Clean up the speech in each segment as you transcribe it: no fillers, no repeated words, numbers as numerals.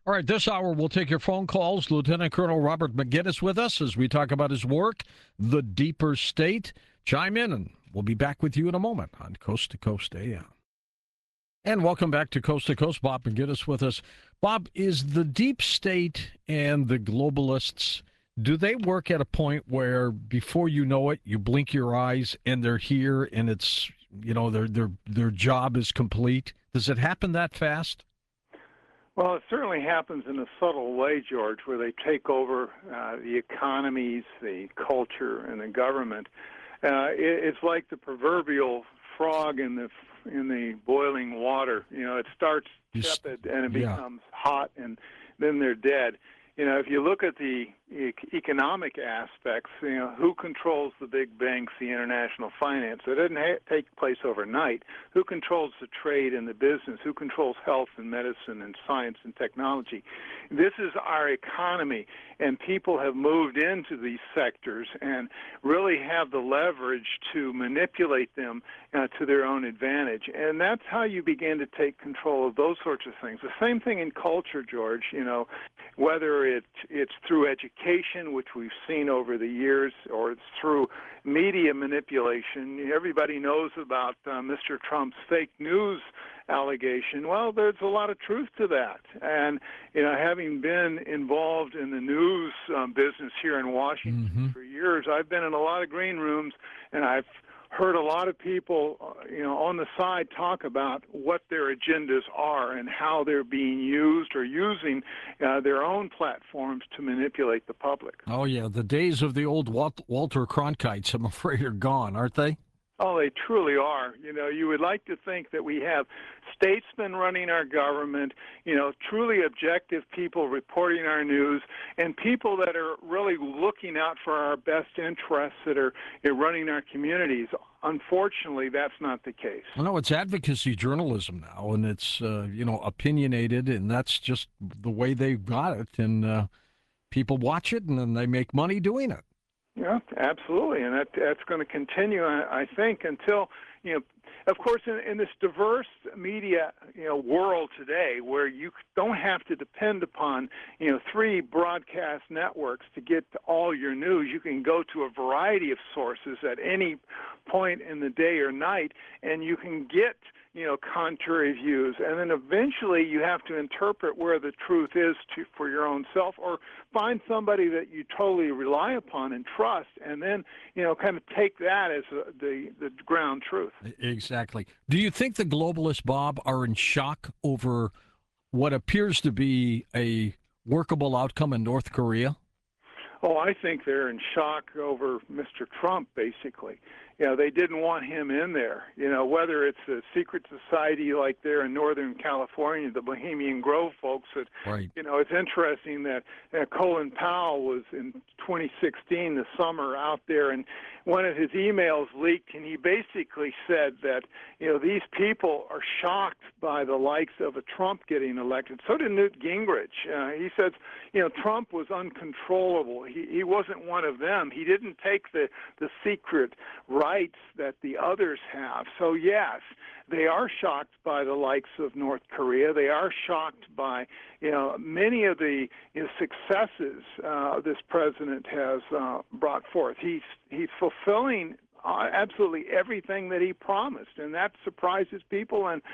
All right, this hour we'll take your phone calls. Lieutenant Colonel Robert McGinnis with us as we talk about his work, The Deeper State. Chime in, and we'll be back with you in a moment on Coast to Coast AM. And welcome back to Coast. Bob McGinnis with us. Bob, is the deep state and the globalists, do they work at a point where before you know it, you blink your eyes and they're here and it's, their job is complete? Does it happen that fast? Well, it certainly happens in a subtle way, George, where they take over the economies, the culture, and the government. It's like the proverbial frog in the boiling water. It starts tepid and it becomes hot, and then they're dead. If you look at the economic aspects, who controls the big banks, the international finance? It doesn't take place overnight. Who controls the trade and the business? Who controls health and medicine and science and technology? This is our economy, and people have moved into these sectors and really have the leverage to manipulate them to their own advantage. And that's how you begin to take control of those sorts of things. The same thing in culture, George, whether it's through education, which we've seen over the years, or it's through media manipulation. Everybody knows about Mr. Trump's fake news allegation. Well, there's a lot of truth to that. And, having been involved in the news business here in Washington for years, I've been in a lot of green rooms, and I've heard a lot of people, on the side talk about what their agendas are and how they're being used or using their own platforms to manipulate the public. Oh, yeah. The days of the old Walter Cronkites, I'm afraid, are gone, aren't they? Oh, they truly are. You would like to think that we have statesmen running our government, truly objective people reporting our news, and people that are really looking out for our best interests that are running our communities. Unfortunately, that's not the case. Well, no, it's advocacy journalism now, and it's, opinionated, and that's just the way they've got it, and people watch it, and then they make money doing it. Yeah, absolutely, and that's going to continue, I think, until, of course, in this diverse media, world today, where you don't have to depend upon, 3 broadcast networks to get to all your news. You can go to a variety of sources at any point in the day or night, and you can get contrary views, and then eventually you have to interpret where the truth is for your own self, or find somebody that you totally rely upon and trust, and then kind of take that as the ground truth. Exactly. Do you think the globalists, Bob, are in shock over what appears to be a workable outcome in North Korea? Oh, I think they're in shock over Mr. Trump, basically. They didn't want him in there. Whether it's a secret society like there in Northern California, the Bohemian Grove folks, that, right. It's interesting that Colin Powell was in 2016, the summer, out there, and one of his emails leaked, and he basically said that, these people are shocked by the likes of a Trump getting elected. So did Newt Gingrich. He says, Trump was uncontrollable. He wasn't one of them. He didn't take the secret rights that the others have. So, yes, they are shocked by the likes of North Korea. They are shocked by, many of the successes this president has brought forth. He's fulfilling absolutely everything that he promised, and that surprises people, and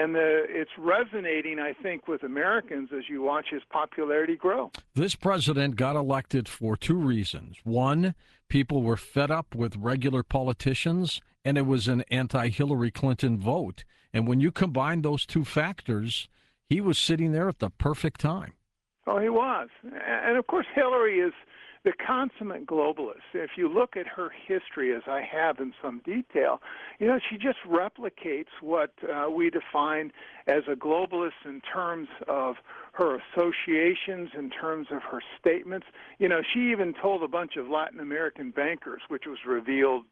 it's resonating, I think, with Americans as you watch his popularity grow. This president got elected for 2 reasons. One, people were fed up with regular politicians, and it was an anti-Hillary Clinton vote. And when you combine those 2 factors, he was sitting there at the perfect time. Oh, he was. And, of course, Hillary is the consummate globalist. If you look at her history, as I have in some detail, she just replicates what we define as a globalist in terms of her associations, in terms of her statements. She even told a bunch of Latin American bankers, which was revealed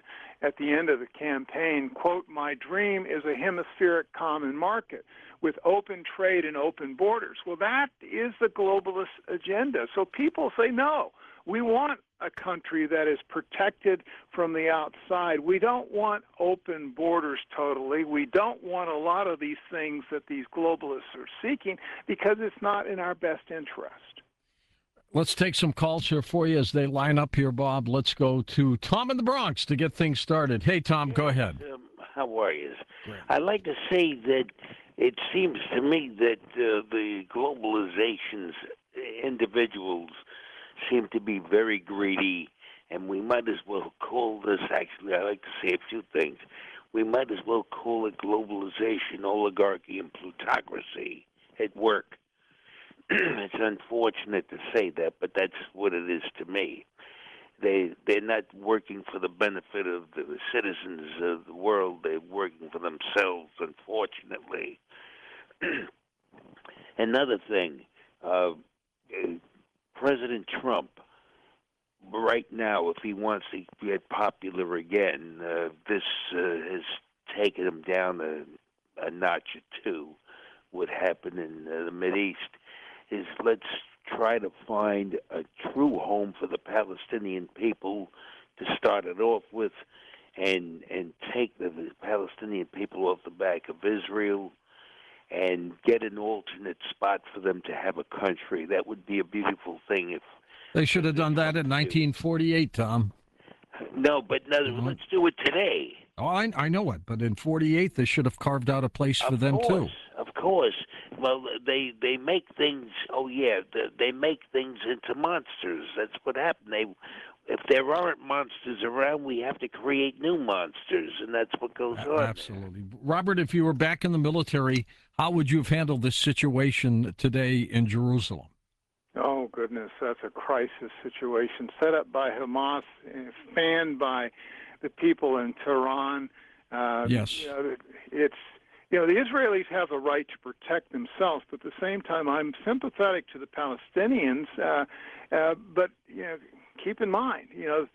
at the end of the campaign, quote, "My dream is a hemispheric common market with open trade and open borders." Well, that is the globalist agenda. So people say, no, We want a country that is protected from the outside. We don't want open borders totally. We don't want a lot of these things that these globalists are seeking because it's not in our best interest. Let's take some calls here for you as they line up here, Bob. Let's go to Tom in the Bronx to get things started. Hey, Tom, go ahead. How are you? Great. I'd like to say that it seems to me that the globalization's individuals seem to be very greedy, and we might as well call this, actually, I like to say a few things. We might as well call it globalization, oligarchy, and plutocracy at work. It's unfortunate to say that, but that's what it is to me. They're not working for the benefit of the citizens of the world. They're working for themselves, unfortunately. Another thing, President Trump, right now, if he wants to get popular again, this has taken him down a notch or two. What happened in the Mideast is let's try to find a true home for the Palestinian people to start it off with, and take the Palestinian people off the back of Israel and get an alternate spot for them to have a country. That would be a beautiful thing. If They should have done that in 1948, Tom. No, but let's do it today. Oh, I know it, but in 48, they should have carved out a place for them, too. Of course. Well, they make things, they make things into monsters. That's what happened. If there aren't monsters around, we have to create new monsters, and that's what goes on. Absolutely. Robert, if you were back in the military, how would you have handled this situation today in Jerusalem? Oh, goodness, that's a crisis situation set up by Hamas, fanned by the people in Tehran. Yes. The Israelis have a right to protect themselves, but at the same time, I'm sympathetic to the Palestinians. But keep in mind,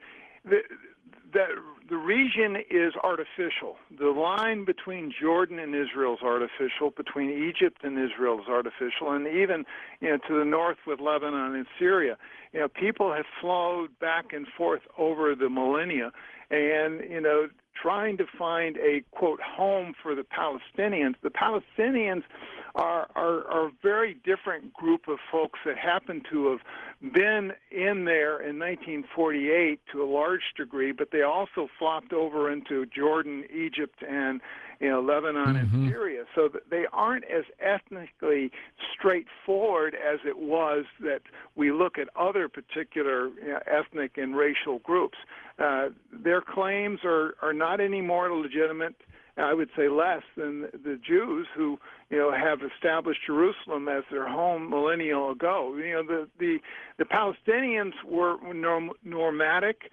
the region is artificial. The line between Jordan and Israel is artificial. Between Egypt and Israel is artificial, and even to the north with Lebanon and Syria. People have flowed back and forth over the millennia, and trying to find a quote home for the Palestinians. The Palestinians are a very different group of folks that happen to have been in there in 1948 to a large degree, but they also flopped over into Jordan, Egypt, and Lebanon and Syria. So they aren't as ethnically straightforward as it was that we look at other particular ethnic and racial groups. Their claims are not any more legitimate, I would say less, than the Jews who have established Jerusalem as their home millennia ago. The Palestinians were nomadic.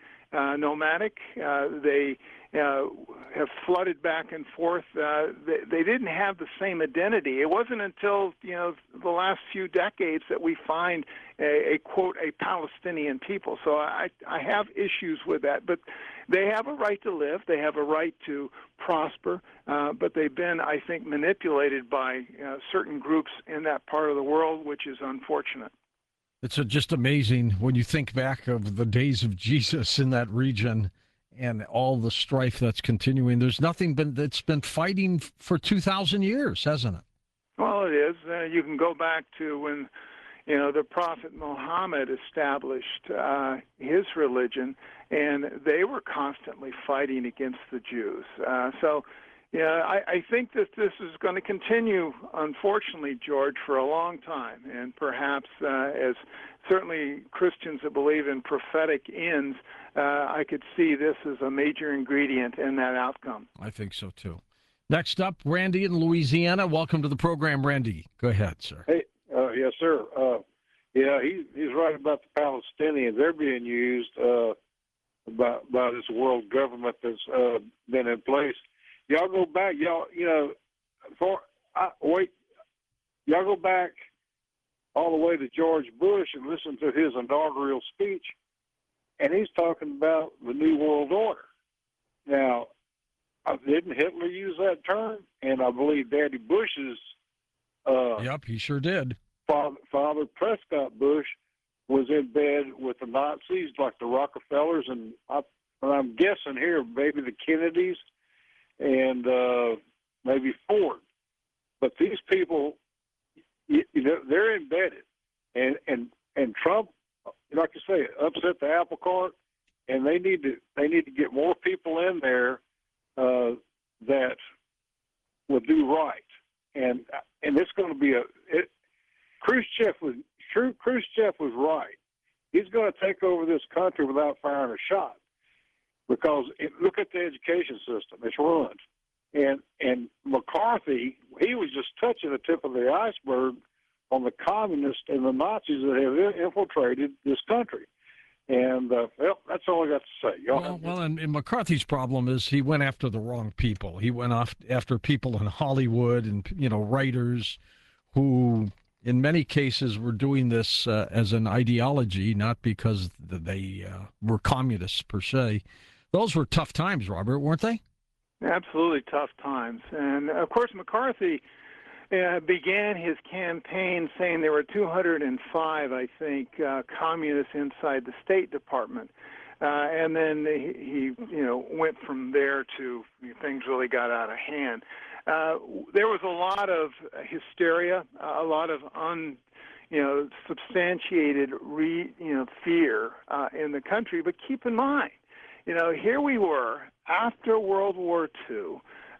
They have flooded back and forth. They didn't have the same identity. It wasn't until the last few decades that we find a quote a Palestinian people. So I have issues with that, but they have a right to live. They have a right to prosper, but they've been, I think, manipulated by certain groups in that part of the world, which is unfortunate. It's just amazing when you think back of the days of Jesus in that region and all the strife that's continuing. There's nothing that's been fighting for 2,000 years, hasn't it? Well, it is. You can go back to when, the Prophet Muhammad established his religion, and they were constantly fighting against the Jews. I think that this is going to continue, unfortunately, George, for a long time. And perhaps as certainly Christians that believe in prophetic ends, I could see this as a major ingredient in that outcome. I think so, too. Next up, Randy in Louisiana. Welcome to the program, Randy. Go ahead, sir. Hey, yes, sir. He's right about the Palestinians. They're being used by this world government that's been in place. Y'all go back, y'all go back all the way to George Bush and listen to his inaugural speech, and he's talking about the New World Order. Now, didn't Hitler use that term? And I believe Daddy Bush's yep, he sure did. Father Prescott Bush was in bed with the Nazis, like the Rockefellers, and I'm guessing here maybe the Kennedys and maybe Ford. But these people, they're embedded, and Trump, like you say, upset the apple cart, and they need to get more people in there that will do right, and it's going to be Khrushchev was right. He's going to take over this country without firing a shot, because look at the education system; it's ruined. And McCarthy, he was just touching the tip of the iceberg on the communists and the Nazis that have infiltrated this country. And, well, that's all I got to say. And McCarthy's problem is he went after the wrong people. He went after people in Hollywood and, writers who, in many cases, were doing this as an ideology, not because they were communists per se. Those were tough times, Robert, weren't they? Absolutely tough times. And, of course, McCarthy began his campaign saying there were 205, I think, communists inside the State Department. And then he went from there to things really got out of hand. There was a lot of hysteria, a lot of substantiated fear in the country. But keep in mind, here we were after World War II.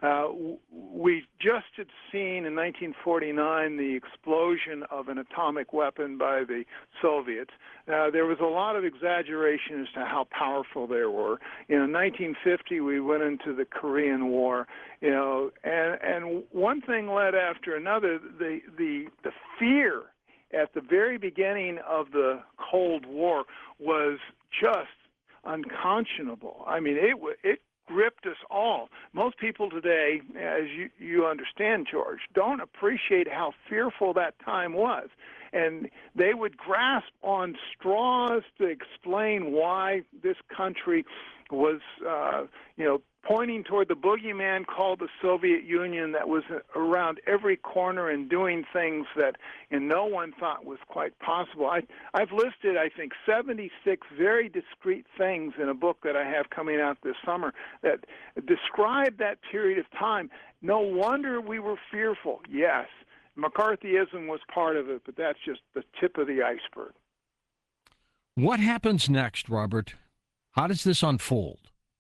We just had seen in 1949 the explosion of an atomic weapon by the Soviets. There was a lot of exaggeration as to how powerful they were. In 1950, we went into the Korean War, and one thing led after another. The fear at the very beginning of the Cold War was just unconscionable. I mean, it gripped us all. Most people today, as you understand, George, don't appreciate how fearful that time was. And they would grasp on straws to explain why this country was, pointing toward the boogeyman called the Soviet Union that was around every corner and doing things that no one thought was quite possible. I've listed, I think, 76 very discrete things in a book that I have coming out this summer that describe that period of time. No wonder we were fearful. Yes, McCarthyism was part of it, but that's just the tip of the iceberg. What happens next, Robert? How does this unfold?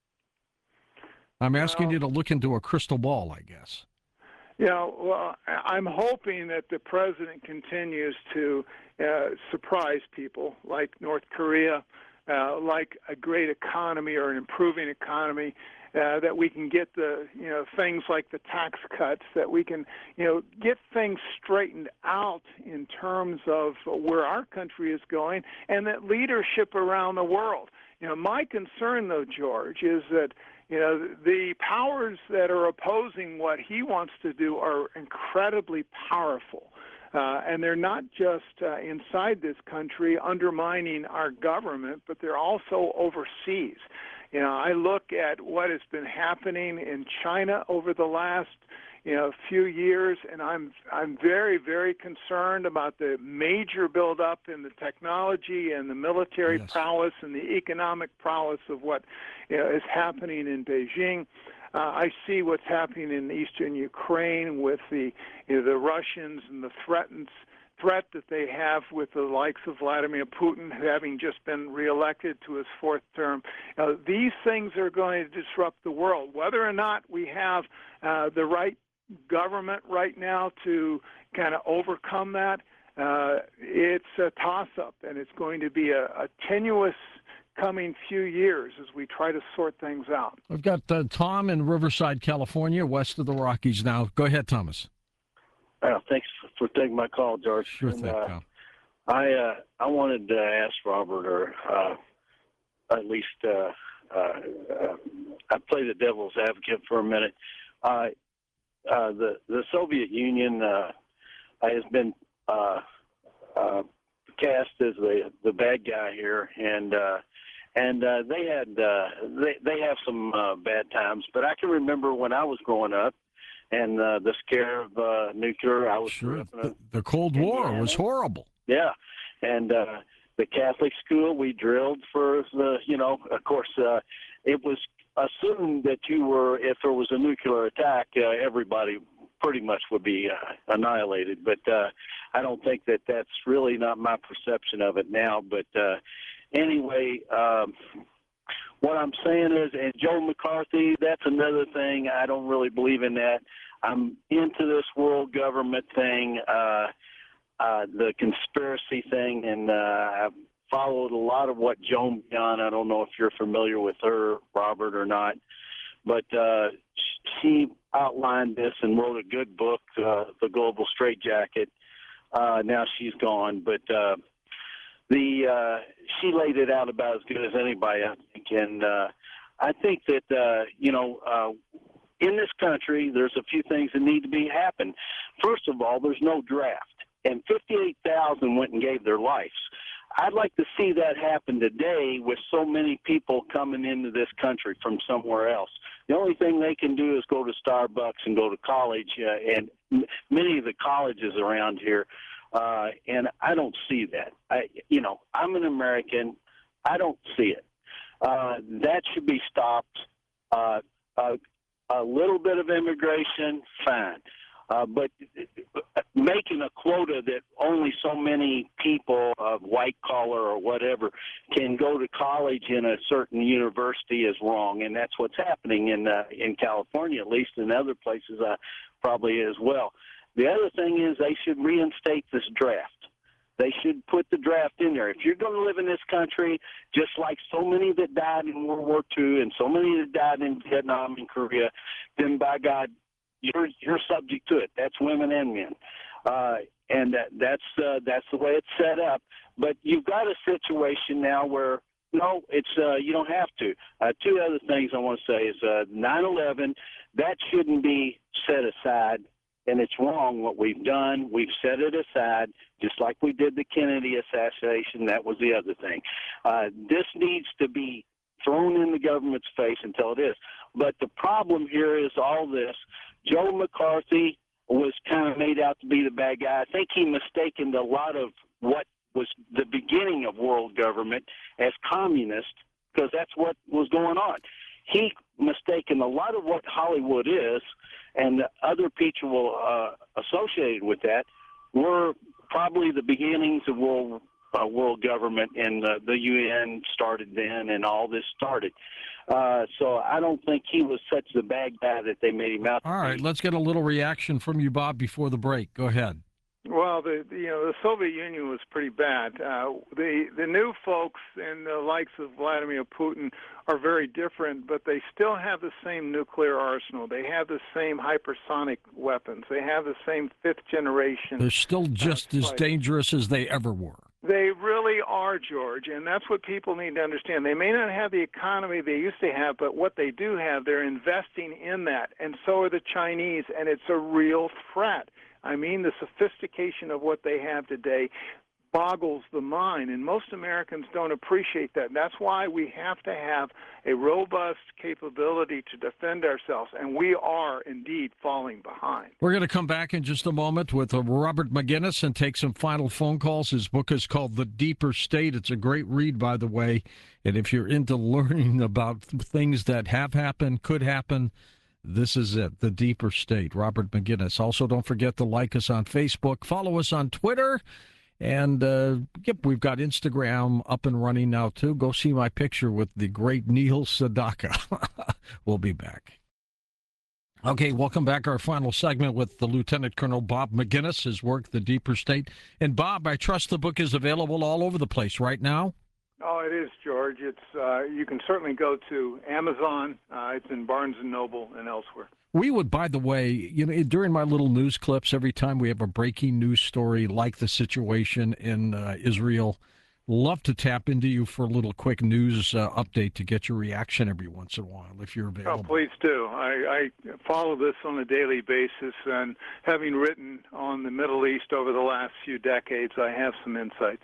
I'm asking you to look into a crystal ball, I guess. Well, I'm hoping that the president continues to surprise people like North Korea, like a great economy or an improving economy, that we can get the, things like the tax cuts, that we can, get things straightened out in terms of where our country is going, and that leadership around the world. My concern, though, George, is that the powers that are opposing what he wants to do are incredibly powerful. And they're not just inside this country undermining our government, but they're also overseas. I look at what has been happening in China over the last few years, and I'm very, very concerned about the major buildup in the technology and the military prowess and the economic prowess of what is happening in Beijing. I see what's happening in eastern Ukraine with the Russians and the threat that they have with the likes of Vladimir Putin, having just been reelected to his fourth term. These things are going to disrupt the world. Whether or not we have the right government right now to kind of overcome that, it's a toss-up, and it's going to be a tenuous coming few years as we try to sort things out. We've got Tom in Riverside, California, west of the Rockies now. Go ahead, Thomas. Thanks for taking my call, George. Sure thing, Tom. I wanted to ask Robert, or at least I play the devil's advocate for a minute. The Soviet Union has been cast as the bad guy here, and they have some bad times. But I can remember when I was growing up, and the scare of nuclear. I was sure. The Cold War was horrible. Yeah, and the Catholic school, we drilled for the, of course, it was assumed that if there was a nuclear attack, everybody pretty much would be annihilated. But I don't think that's really not my perception of it now. But anyway, what I'm saying is, and Joe McCarthy, that's another thing. I don't really believe in that. I'm into this world government thing, the conspiracy thing, and I've followed a lot of what Joan Beyond. I don't know if you're familiar with her, Robert, or not, but she outlined this and wrote a good book, The Global Straitjacket. Now she's gone, but she laid it out about as good as anybody, I think. And I think that in this country, there's a few things that need to happen. First of all, there's no draft, and 58,000 went and gave their lives. I'd like to see that happen today with so many people coming into this country from somewhere else. The only thing they can do is go to Starbucks and go to college, and many of the colleges around here. And I don't see that. I'm an American. I don't see it. That should be stopped. A little bit of immigration, fine. But making a quota that only so many people of white collar or whatever can go to college in a certain university is wrong, and that's what's happening in California, at least in other places probably as well. The other thing is they should reinstate this draft. They should put the draft in there. If you're going to live in this country, just like so many that died in World War II and so many that died in Vietnam and Korea, then by God, you're subject to it. That's women and men, and that's the way it's set up. But you've got a situation now where no, it's you don't have to. Two other things I want to say is 9/11. That shouldn't be set aside, and it's wrong what we've done. We've set it aside, just like we did the Kennedy assassination. That was the other thing. This needs to be thrown in the government's face until it is. But the problem here is all this. Joe McCarthy was kind of made out to be the bad guy. I think he mistaken a lot of what was the beginning of world government as communist, because that's what was going on. He mistaken a lot of what Hollywood is, and the other people associated with that were probably the beginnings of world government, and the UN started then, and all this started. So I don't think he was such the bad guy that they made him out to be. All right, let's get a little reaction from you, Bob, before the break. Go ahead. Well, the Soviet Union was pretty bad. The new folks and the likes of Vladimir Putin are very different, but they still have the same nuclear arsenal. They have the same hypersonic weapons. They have the same fifth generation. They're still just as dangerous as they ever were. They really are, George, and that's what people need to understand. They may not have the economy they used to have, but what they do have, they're investing in that, and so are the Chinese, and it's a real threat. I mean, the sophistication of what they have today boggles the mind, and most Americans don't appreciate that. That's why we have to have a robust capability to defend ourselves, and we are indeed falling behind. We're going to come back in just a moment with Robert McGinnis and take some final phone calls. His book is called The Deeper State. It's a great read, by the way, and if you're into learning about things that have happened, could happen, this is it, The Deeper State. Robert McGinnis. Also, don't forget to like us on Facebook, follow us on Twitter, and we've got Instagram up and running now, too. Go see my picture with the great Neil Sedaka. We'll be back. Okay, welcome back. Our final segment with the Lieutenant Colonel Bob McGinnis, his work, The Deeper State. And, Bob, I trust the book is available all over the place right now? Oh, it is, George. It's you can certainly go to Amazon. It's in Barnes & Noble and elsewhere. We would, by the way, during my little news clips, every time we have a breaking news story like the situation in Israel, love to tap into you for a little quick news update to get your reaction every once in a while, if you're available. Oh, please do. I follow this on a daily basis, and having written on the Middle East over the last few decades, I have some insights.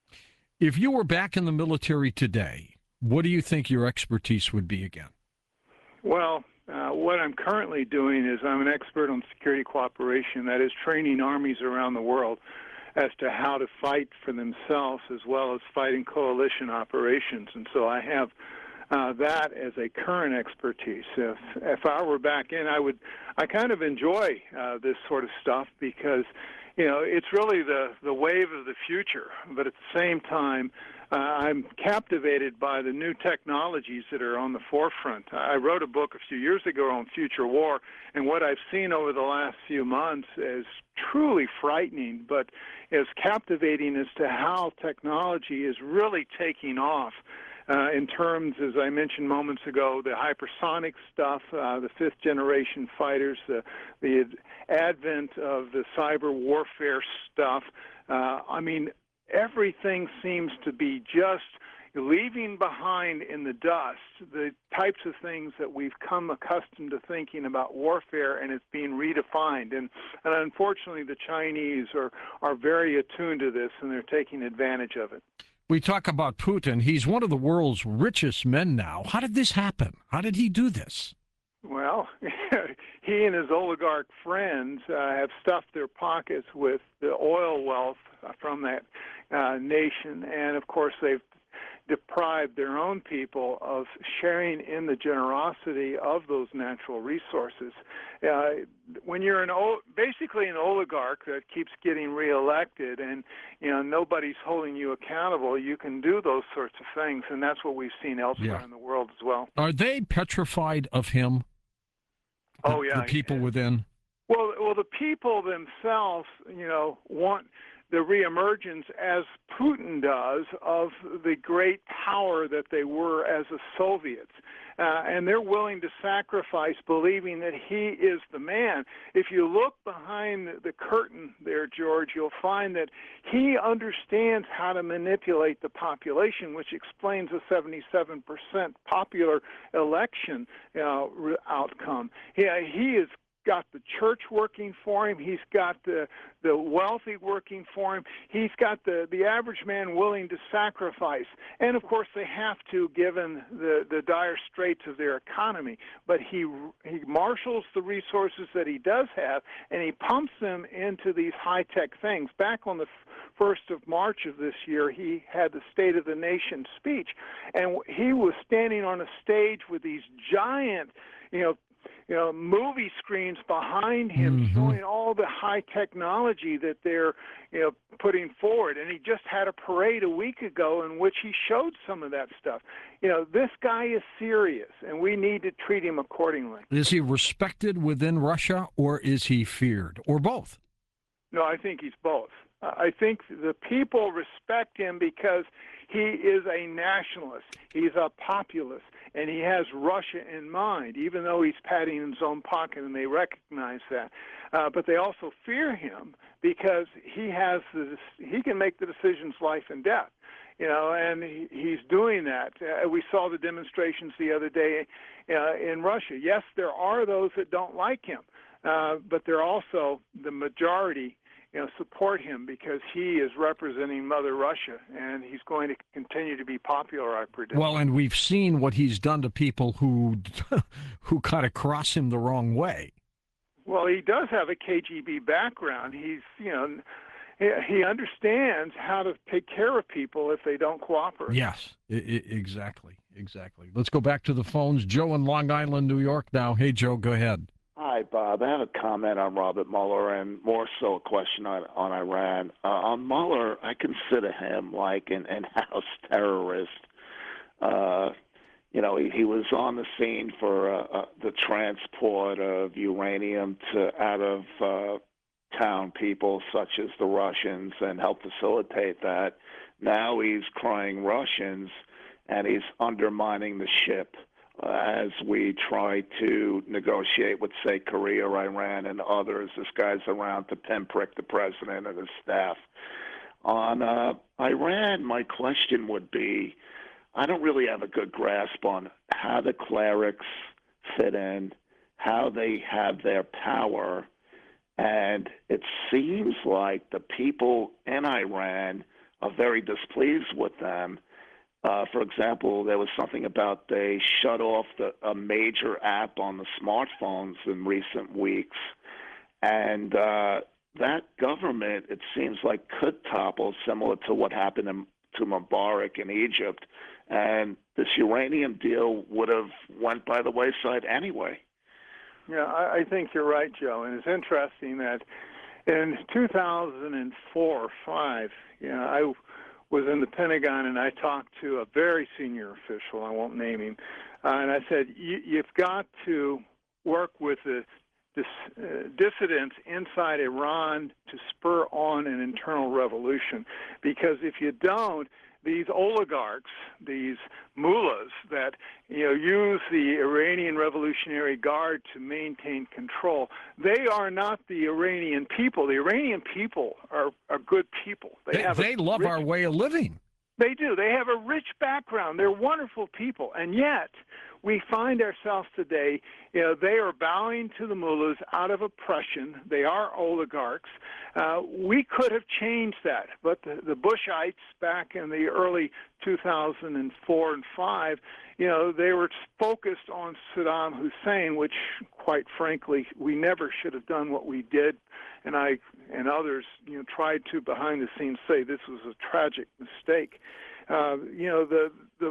If you were back in the military today, what do you think your expertise would be again? Well, what I'm currently doing is I'm an expert on security cooperation, that is training armies around the world. as to how to fight for themselves as well as fighting coalition operations. And so I have that as a current expertise. If I were back in, I kind of enjoy this sort of stuff because, it's really the wave of the future. But at the same time, I'm captivated by the new technologies that are on the forefront. I wrote a book a few years ago on future war, and what I've seen over the last few months is truly frightening, but is captivating as to how technology is really taking off. In terms, as I mentioned moments ago, the hypersonic stuff, the fifth-generation fighters, the advent of the cyber warfare stuff. Everything seems to be just leaving behind in the dust the types of things that we've come accustomed to thinking about warfare, and it's being redefined. And unfortunately, the Chinese are very attuned to this, and they're taking advantage of it. We talk about Putin. He's one of the world's richest men now. How did this happen? How did he do this? Well, he and his oligarch friends have stuffed their pockets with the oil wealth from that nation, and of course they've deprived their own people of sharing in the generosity of those natural resources. When you're basically an oligarch that keeps getting reelected and nobody's holding you accountable, you can do those sorts of things, and that's what we've seen elsewhere in the world as well. Are they petrified of him? Oh, yeah. The people within? Well, the people themselves, want the reemergence, as Putin does, of the great power that they were as the Soviets. And they're willing to sacrifice, believing that he is the man. If you look behind the curtain there, George, you'll find that he understands how to manipulate the population, which explains the 77% popular election outcome. He is got the church working for him. He's got the wealthy working for him. He's got the average man willing to sacrifice. And, of course, they have to, given the dire straits of their economy. But he marshals the resources that he does have, and he pumps them into these high-tech things. Back on the 1st of March of this year, he had the State of the Nation speech, and he was standing on a stage with these giant, movie screens behind him showing all the high technology that they're, putting forward. And he just had a parade a week ago in which he showed some of that stuff. This guy is serious, and we need to treat him accordingly. Is he respected within Russia, or is he feared, or both? No, I think he's both. I think the people respect him because he is a nationalist. He's a populist, and he has Russia in mind, even though he's patting his own pocket, and they recognize that. But they also fear him because he can make the decisions life and death. And he's doing that. We saw the demonstrations the other day in Russia. Yes, there are those that don't like him, but they're also the majority support him because he is representing Mother Russia, and he's going to continue to be popular, I predict. Well, and we've seen what he's done to people who kind of cross him the wrong way. Well, he does have a KGB background. He's, he understands how to take care of people if they don't cooperate. Yes, exactly. Let's go back to the phones. Joe in Long Island, New York now. Hey, Joe, go ahead. Hi, Bob. I have a comment on Robert Mueller and more so a question on Iran. On Mueller, I consider him like an in-house terrorist. He was on the scene for the transport of uranium to out-of-town people such as the Russians and helped facilitate that. Now he's crying Russians, and he's undermining the ship. As we try to negotiate with, say, Korea, Iran, and others. This guy's around to pinprick the president and his staff. On Iran, my question would be, I don't really have a good grasp on how the clerics fit in, how they have their power, and it seems like the people in Iran are very displeased with them. For example, there was something about they shut off a major app on the smartphones in recent weeks, and that government, it seems like, could topple, similar to what happened to Mubarak in Egypt, and this uranium deal would have went by the wayside anyway. Yeah, I think you're right, Joe. And it's interesting that in 2004 or 5, I was in the Pentagon and I talked to a very senior official, I won't name him, and I said, you've got to work with the dissidents inside Iran to spur on an internal revolution, because if you don't, these oligarchs, these mullahs that use the Iranian Revolutionary Guard to maintain control, they are not the Iranian people. The Iranian people are good people. They love our way of living. They do. They have a rich background. They're wonderful people. And yet, we find ourselves today, they are bowing to the mullahs out of oppression. They are oligarchs. We could have changed that. But the Bushites back in the early 2004 and 5, they were focused on Saddam Hussein, which, quite frankly, we never should have done what we did. And I and others, tried to behind the scenes say this was a tragic mistake. The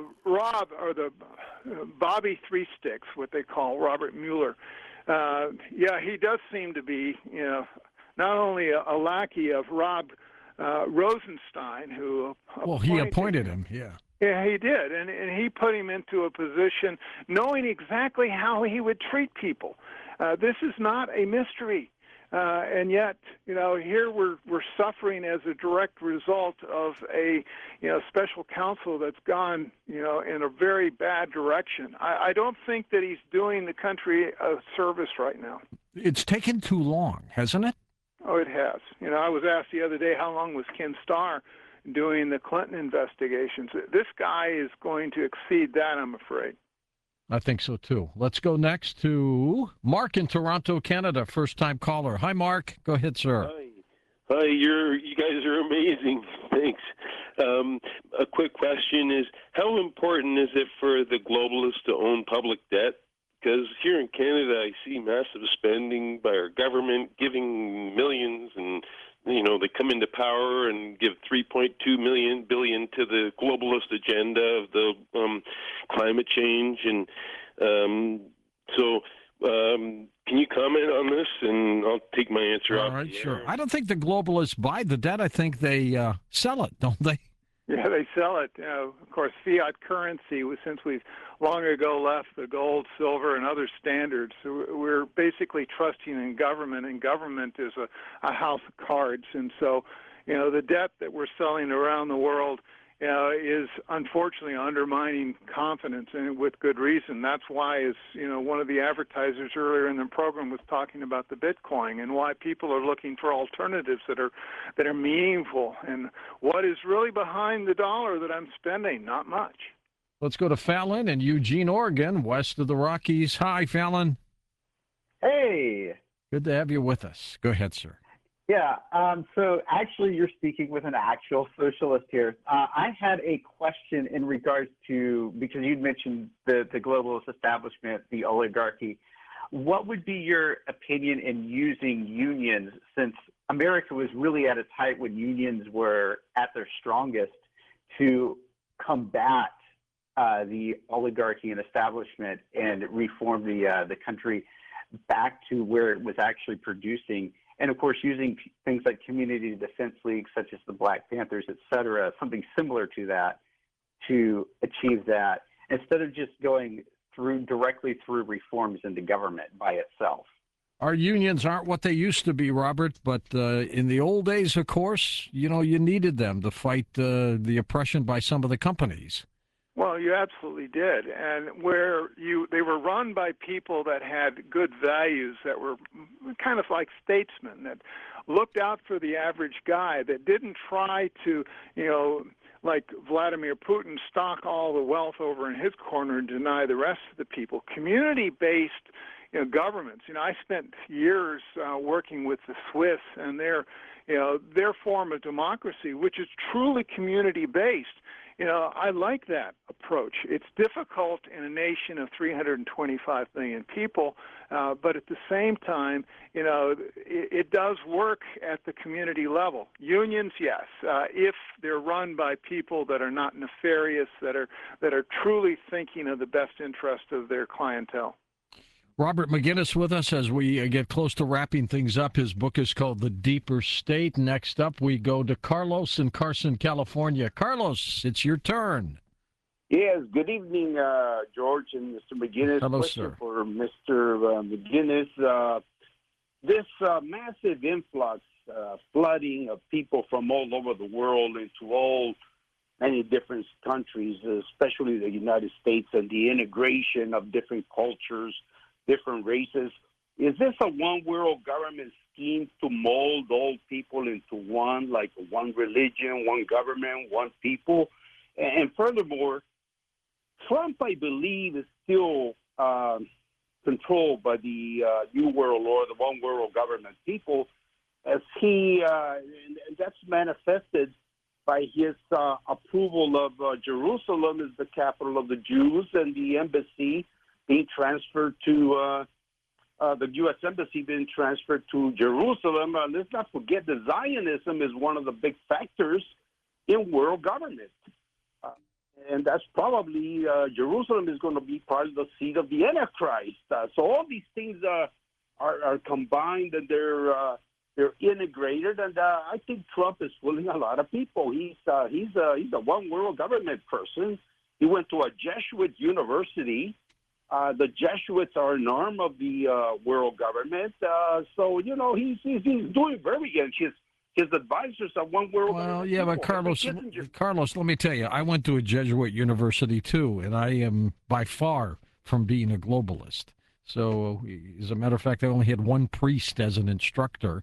Bobby Three Sticks, what they call Robert Mueller. He does seem to be, not only a lackey of Rob Rosenstein, who he appointed him. Yeah. Yeah, he did, and he put him into a position knowing exactly how he would treat people. This is not a mystery. And yet, here we're suffering as a direct result of a, special counsel that's gone, in a very bad direction. I don't think that he's doing the country a service right now. It's taken too long, hasn't it? Oh, it has. I was asked the other day, how long was Ken Starr doing the Clinton investigations? This guy is going to exceed that, I'm afraid. I think so, too. Let's go next to Mark in Toronto, Canada, first-time caller. Hi, Mark. Go ahead, sir. Hi. You guys are amazing. Thanks. A quick question is, how important is it for the globalists to own public debt? Because here in Canada, I see massive spending by our government, giving millions, and they come into power and give $3.2 billion to the globalist agenda of the climate change, and can you comment on this? And I'll take my answer off. All right, sure. I don't think the globalists buy the debt. I think they sell it, don't they? Yeah, they sell it. Of course, fiat currency, since we've long ago left the gold, silver, and other standards, we're basically trusting in government, and government is a house of cards. And so, the debt that we're selling around the world is unfortunately undermining confidence, and with good reason. That's why, as one of the advertisers earlier in the program was talking about the Bitcoin, and why people are looking for alternatives that are meaningful. And what is really behind the dollar that I'm spending? Not much. Let's go to Fallon in Eugene, Oregon, west of the Rockies. Hi, Fallon. Hey. Good to have you with us. Go ahead, sir. Yeah, so actually you're speaking with an actual socialist here. I had a question in regards to, because you'd mentioned the globalist establishment, the oligarchy. What would be your opinion in using unions, since America was really at its height when unions were at their strongest, to combat the oligarchy and establishment and reform the country back to where it was actually producing? And, of course, using things like community defense leagues such as the Black Panthers, et cetera, something similar to that to achieve that, instead of just going directly through reforms into government by itself. Our unions aren't what they used to be, Robert, but in the old days, of course, you needed them to fight the oppression by some of the companies. Well, you absolutely did, and they were run by people that had good values, that were kind of like statesmen, that looked out for the average guy, that didn't try to, like Vladimir Putin, stock all the wealth over in his corner and deny the rest of the people. Community-based, governments. I spent years working with the Swiss and their form of democracy, which is truly community-based. I like that approach. It's difficult in a nation of 325 million people, but at the same time, it does work at the community level. Unions, yes, if they're run by people that are not nefarious, that are truly thinking of the best interest of their clientele. Robert Maginnis with us as we get close to wrapping things up. His book is called The Deeper State. Next up, we go to Carlos in Carson, California. Carlos, it's your turn. Yes, good evening, George and Mr. McGinnis. Hello, Question sir. for Mr. McGinnis. This massive influx, flooding of people from all over the world into many different countries, especially the United States, and the integration of different cultures, different races. Is this a one world government scheme to mold all people into one, like one religion, one government, one people? And furthermore, Trump, I believe, is still controlled by the New World or the one world government people, as and that's manifested by his approval of Jerusalem as the capital of the Jews, and the embassy being transferred to the U.S. Embassy being transferred to Jerusalem. Let's not forget that Zionism is one of the big factors in world government. And that's probably Jerusalem is going to be part of the seat of the Antichrist. So all these things are combined, and they're integrated. And I think Trump is fooling a lot of people. He's a one world government person. He went to a Jesuit university. The Jesuits are an arm of the world government. So, he's doing very good. His advisors are one world government. Well, yeah, but Carlos, let me tell you, I went to a Jesuit university too, and I am by far from being a globalist. So, as a matter of fact, I only had one priest as an instructor,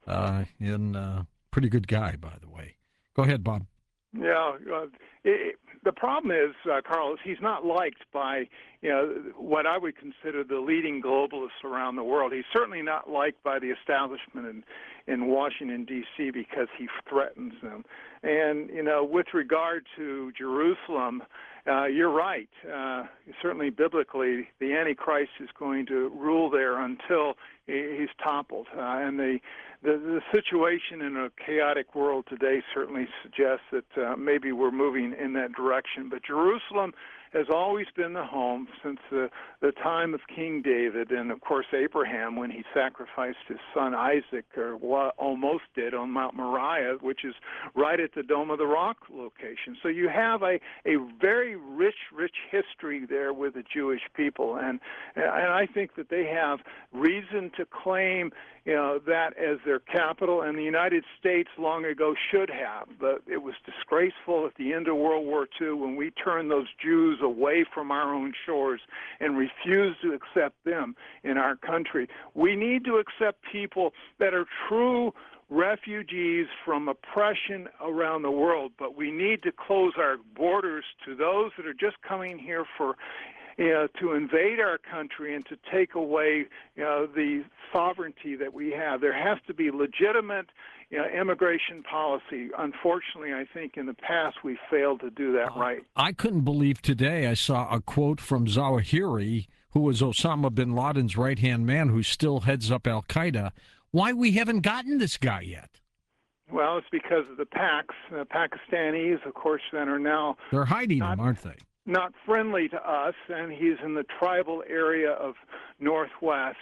and pretty good guy, by the way. Go ahead, Bob. Yeah, the problem is, Carlos, he's not liked by what I would consider the leading globalists around the world. He's certainly not liked by the establishment in Washington, D.C., because he threatens them. And, with regard to Jerusalem, you're right. Certainly biblically, the Antichrist is going to rule there until he's toppled. And the situation in a chaotic world today certainly suggests that maybe we're moving in that direction. But Jerusalem has always been the home since the time of King David, and of course Abraham, when he sacrificed his son Isaac, or almost did, on Mount Moriah, which is right at the Dome of the Rock location. So you have a very rich history there with the Jewish people, and I think that they have reason to claim that as their capital, and the United States long ago should have. But it was disgraceful at the end of World War II when we turned those Jews away from our own shores and refused to accept them in our country. We need to accept people that are true refugees from oppression around the world, but we need to close our borders to those that are just coming here for to invade our country and to take away the sovereignty that we have. There has to be legitimate immigration policy. Unfortunately, I think in the past we failed to do that right. I couldn't believe today I saw a quote from Zawahiri, who was Osama bin Laden's right-hand man, who still heads up al-Qaeda. Why we haven't gotten this guy yet? Well, it's because of the Pacs. The Pakistanis, of course, then are now... They're hiding him, aren't they? Not friendly to us, and he's in the tribal area of Northwest.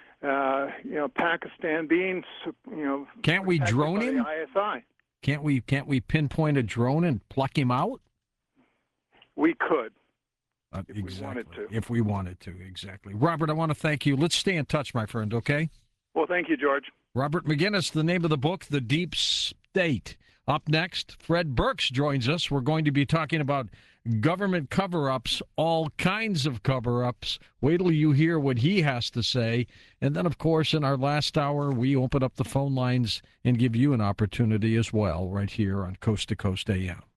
Pakistan being, can't we drone him? ISI. Can't we pinpoint a drone and pluck him out? We could. Exactly. If we wanted to, exactly. Robert, I want to thank you. Let's stay in touch, my friend, okay? Well, thank you, George. Robert Maginnis, the name of the book, The Deep State. Up next, Fred Burks joins us. We're going to be talking about government cover-ups, all kinds of cover-ups. Wait till you hear what he has to say. And then, of course, in our last hour, we open up the phone lines and give you an opportunity as well right here on Coast to Coast AM.